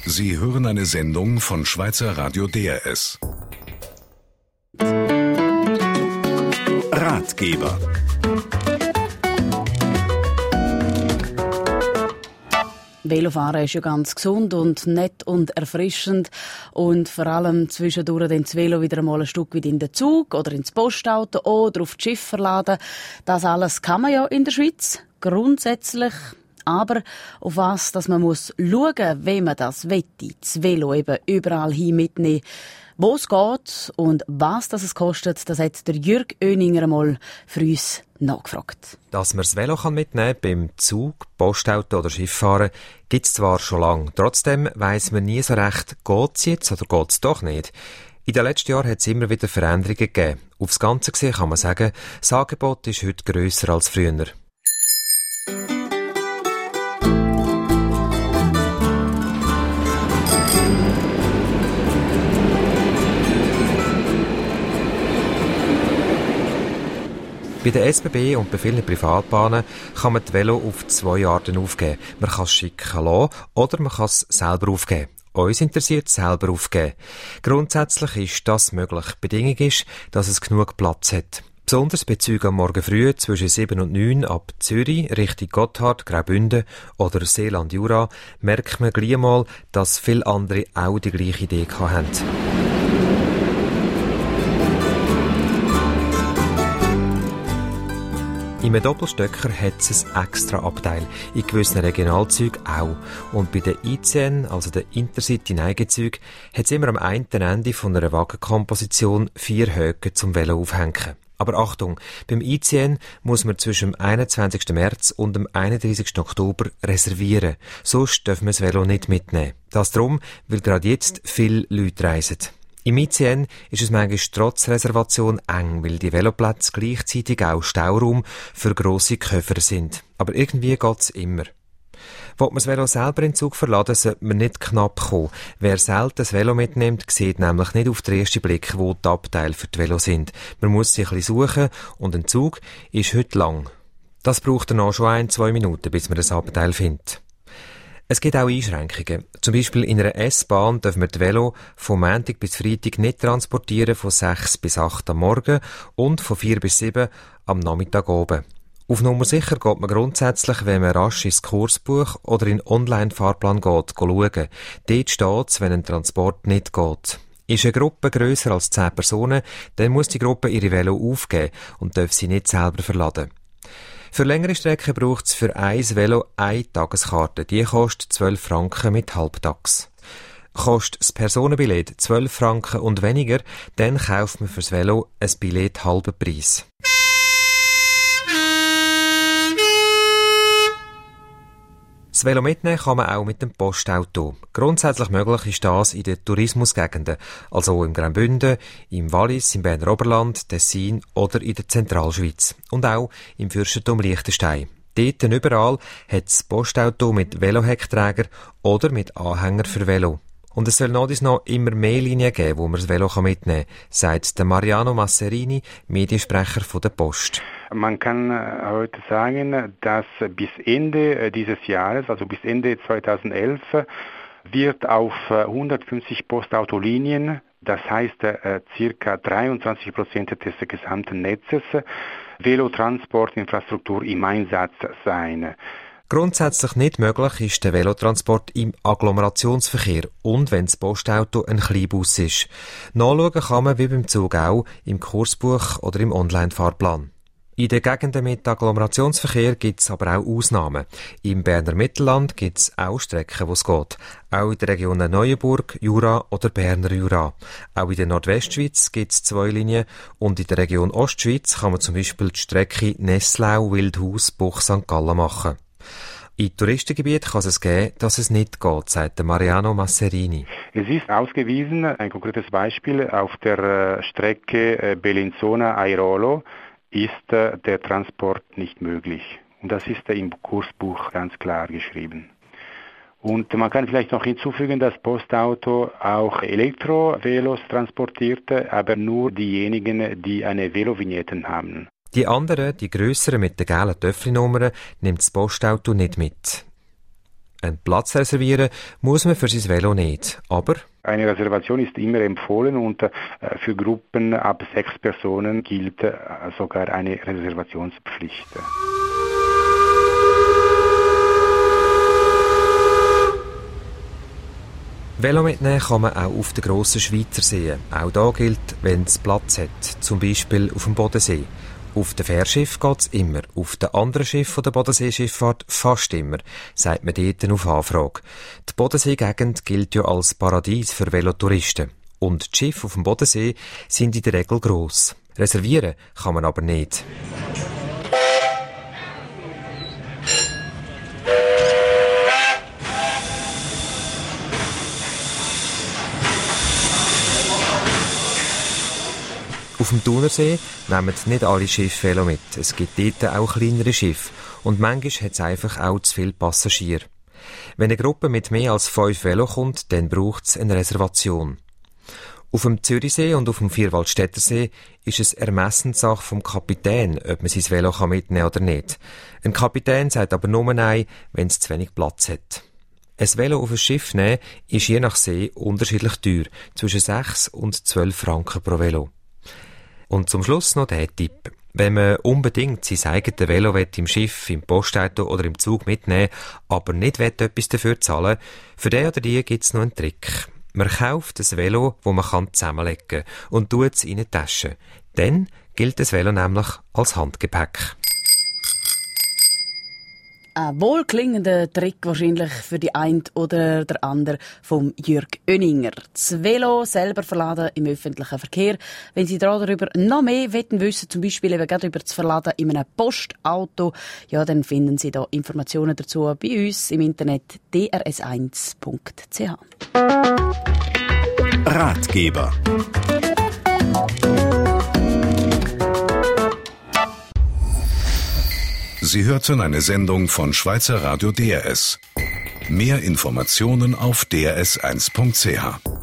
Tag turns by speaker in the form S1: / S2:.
S1: Sie hören eine Sendung von Schweizer Radio DRS. Ratgeber.
S2: Velofahren ist ja ganz gesund und nett und erfrischend und vor allem zwischendurch dann das Velo wieder einmal ein Stück weit in den Zug oder ins Postauto oder auf das Schiff verladen. Das alles kann man ja in der Schweiz, grundsätzlich. Aber auf was dass man muss schauen, wenn man das wette, das Velo eben überall hin mitnehmen. Wo es geht und was das es kostet, das hat der Jürg Oeninger einmal für uns nachgefragt.
S3: Dass man das Velo mitnehmen kann beim Zug, Postauto oder Schifffahren, gibt es zwar schon lange. Trotzdem weiss man nie so recht, geht es jetzt oder geht es doch nicht. In den letzten Jahren hat es immer wieder Veränderungen gegeben. Aufs Ganze gesehen kann man sagen, das Angebot ist heute grösser als früher. Bei der SBB und bei vielen Privatbahnen kann man das Velo auf 2 Arten aufgeben. Man kann es schicken lassen oder man kann es selber aufgeben. Uns interessiert selber aufgeben. Grundsätzlich ist das möglich. Die Bedingung ist, dass es genug Platz hat. Besonders bei Zügen am Morgen früh zwischen 7 und 9 ab Zürich, Richtung Gotthard, Graubünden oder Seeland-Jura merkt man gleich mal, dass viele andere auch die gleiche Idee hatten. Im Doppelstöcker hat es ein extra Abteil, in gewissen Regionalzügen auch. Und bei den ICN, also den Intercity-Neigezügen, hat es immer am einen Ende von einer Wagenkomposition 4 Höcke zum Velo aufhängen. Aber Achtung, beim ICN muss man zwischen dem 21. März und dem 31. Oktober reservieren. Sonst dürfen wir das Velo nicht mitnehmen. Das darum, weil gerade jetzt viele Leute reisen. Im ICN ist es manchmal trotz Reservation eng, weil die Veloplätze gleichzeitig auch Stauraum für grosse Koffer sind. Aber irgendwie geht's immer. Will man das Velo selber in den Zug verladen, sollte man nicht knapp kommen. Wer selten das Velo mitnimmt, sieht nämlich nicht auf den ersten Blick, wo die Abteile für die Velo sind. Man muss sich ein bisschen suchen und ein Zug ist heute lang. Das braucht dann auch schon 1-2 Minuten, bis man das Abteil findet. Es gibt auch Einschränkungen. Zum Beispiel in einer S-Bahn dürfen wir das Velo von Montag bis Freitag nicht transportieren, von 6 bis 8 am Morgen und von 4 bis 7 am Nachmittag oben. Auf Nummer sicher geht man grundsätzlich, wenn man rasch ins Kursbuch oder in den Online-Fahrplan geht, schauen. Dort steht es, wenn ein Transport nicht geht. Ist eine Gruppe grösser als 10 Personen, dann muss die Gruppe ihre Velo aufgeben und darf sie nicht selber verladen. Für längere Strecken braucht es für ein Velo eine Tageskarte. Die kostet 12 Franken mit Halbtags. Kostet das Personenbillett 12 Franken und weniger, dann kauft man fürs Velo ein Billett halben Preis. Das Velo mitnehmen kann man auch mit dem Postauto. Grundsätzlich möglich ist das in den Tourismusgegenden, also im Graubünden, im Wallis, im Berner Oberland, Tessin oder in der Zentralschweiz. Und auch im Fürstentum Liechtenstein. Dort überall hat das Postauto mit Veloheckträger oder mit Anhänger für Velo. Und es soll noch immer mehr Linien geben, wo man das Velo mitnehmen kann, sagt der Mariano Masserini, Mediensprecher von der Post.
S4: Man kann heute sagen, dass bis Ende dieses Jahres, also bis Ende 2011, wird auf 150 Postautolinien, das heißt circa 23% des gesamten Netzes, Velotransportinfrastruktur im Einsatz sein.
S3: Grundsätzlich nicht möglich ist der Velotransport im Agglomerationsverkehr und wenn das Postauto ein Kleinbus ist. Nachschauen kann man wie beim Zug auch im Kursbuch oder im Online-Fahrplan. In den Gegenden mit Agglomerationsverkehr gibt es aber auch Ausnahmen. Im Berner Mittelland gibt es auch Strecken, wo es geht. Auch in den Regionen Neuenburg, Jura oder Berner Jura. Auch in der Nordwestschweiz gibt es 2 Linien und in der Region Ostschweiz kann man zum Beispiel die Strecke Nesslau-Wildhaus-Buch St. Gallen machen. In Touristengebieten kann es geben, dass es nicht geht, sagt Mariano Masserini.
S4: Es ist ausgewiesen, ein konkretes Beispiel, auf der Strecke Bellinzona-Airolo ist der Transport nicht möglich. Und das ist im Kursbuch ganz klar geschrieben. Und man kann vielleicht noch hinzufügen, dass Postauto auch Elektrovelos transportierte, aber nur diejenigen, die eine Velovignette haben.
S3: Die anderen, die grösseren mit den gelben Töffli-Nummern, nimmt das Postauto nicht mit. Einen Platz reservieren muss man für sein Velo nicht, aber
S4: eine Reservation ist immer empfohlen und für Gruppen ab 6 Personen gilt sogar eine Reservationspflicht.
S3: Velo mitnehmen kann man auch auf den grossen Schweizer Seen. Auch da gilt, wenn es Platz hat, zum Beispiel auf dem Bodensee. Auf dem Fährschiff geht's immer, auf den anderen Schiffen der Bodenseeschifffahrt fast immer, sagt man dort auf Anfrage. Die Bodenseegegend gilt ja als Paradies für Velotouristen. Und die Schiffe auf dem Bodensee sind in der Regel gross. Reservieren kann man aber nicht. Auf dem Thunersee nehmen nicht alle Schiffe Velo mit. Es gibt dort auch kleinere Schiffe. Und manchmal hat es einfach auch zu viele Passagiere. Wenn eine Gruppe mit mehr als 5 Velo kommt, dann braucht es eine Reservation. Auf dem Zürichsee und auf dem Vierwaldstättersee ist es Ermessenssache vom Kapitän, ob man sein Velo mitnehmen kann oder nicht. Ein Kapitän sagt aber nur nein, wenn es zu wenig Platz hat. Ein Velo auf ein Schiff nehmen ist je nach See unterschiedlich teuer, zwischen 6 und 12 Franken pro Velo. Und zum Schluss noch der Tipp. Wenn man unbedingt sein eigenes Velo im Schiff, im Postauto oder im Zug mitnehmen, aber nicht etwas dafür zahlen, für den oder die gibt es noch einen Trick. Man kauft ein Velo, das man zusammenlegen kann und tut es in eine Tasche. Dann gilt das Velo nämlich als Handgepäck.
S2: Ein wohlklingender Trick wahrscheinlich für die ein oder der andere vom Jürg Oenninger. Das Velo selber verladen im öffentlichen Verkehr. Wenn Sie darüber noch mehr wissen, zum Beispiel eben gerade über das Verladen in einem Postauto, ja, dann finden Sie da Informationen dazu bei uns im Internet drs1.ch.
S1: Ratgeber. Sie hörten eine Sendung von Schweizer Radio DRS. Mehr Informationen auf drs1.ch.